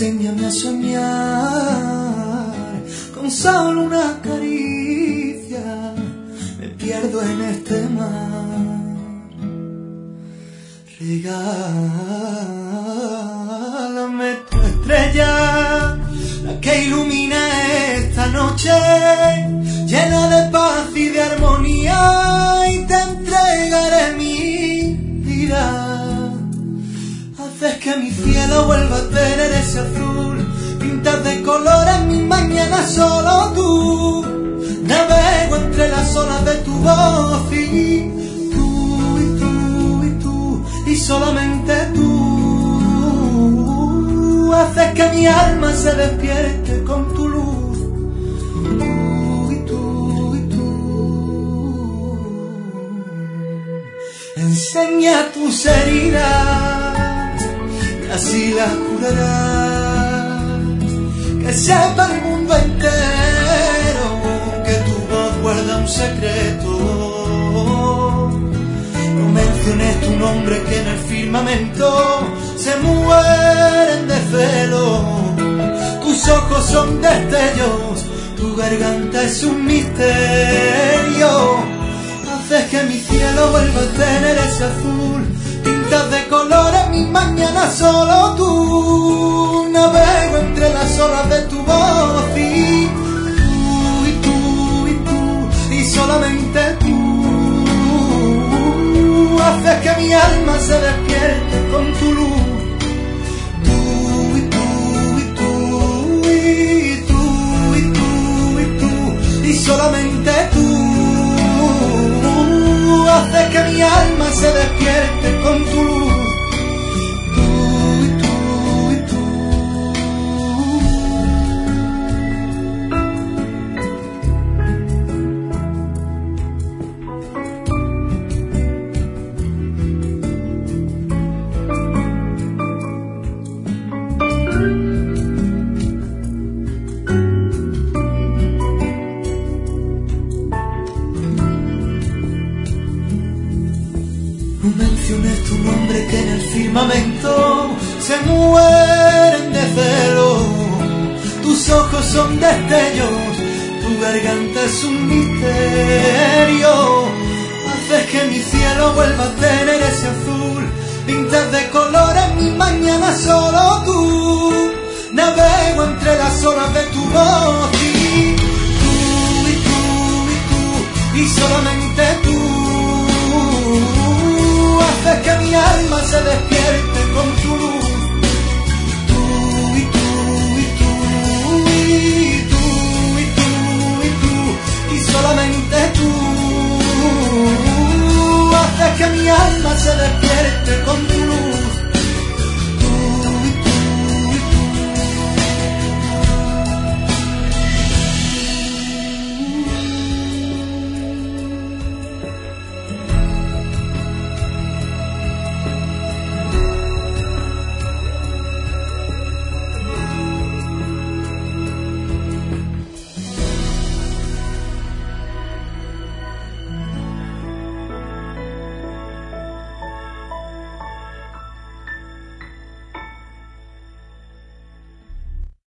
Enséñame a soñar con solo una caricia, me pierdo en este mar. Regálame tu estrella, la que ilumina esta noche, llena de paz y de armonía, y te entregaré mi vida. Haces que mi cielo vuelva a tener ese azul, pintas de colores mis mañanas solo tú. Navego entre las olas de tu voz y tú, y tú, y tú, y solamente tú. Haces que mi alma se despierte con tu luz. Tú, y tú, y tú. Enseña tus heridas, así las curarás, que sepa el mundo entero que tu voz guarda un secreto. No menciones tu nombre, que en el firmamento se mueren de celo. Tus ojos son destellos, tu garganta es un misterio. Haces que mi cielo vuelva a tener ese azul, pintas de colores mis mañanas solo tú. Navego entre las olas de tu voz y tú, y tú, y tú, y solamente tú. Haces que mi alma se despierte con tu luz. Tú, y tú, y tú, y tú, y tú, y tú, y solamente tú. Haces que mi alma se despierte con tu luz. Tú, y tú, y tú. No menciones tu nombre, que en el firmamento se mueren de celo. Tus ojos son destellos, tu garganta es un misterio. Haces que mi cielo vuelva a tener ese azul, pintas de colores mis mañanas solo tú. Navego entre las olas de tu voz y tú, y tú, y tú, y solamente tú. Haces que mi alma se despierte